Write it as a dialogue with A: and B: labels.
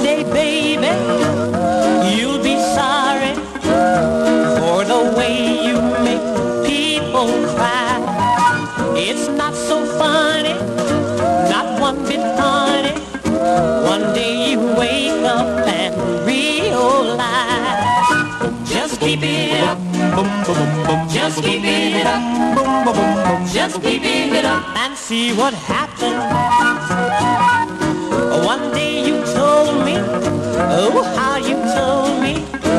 A: Someday, baby, you'll be sorry for the way you make people cry. It's not so funny, not one bit funny. One day you wake up and realize. Just keep it up, boom, boom, boom. Just keep it up, boom, boom, boom. Just keep it up and see what happens. One day you told me, oh, how you told me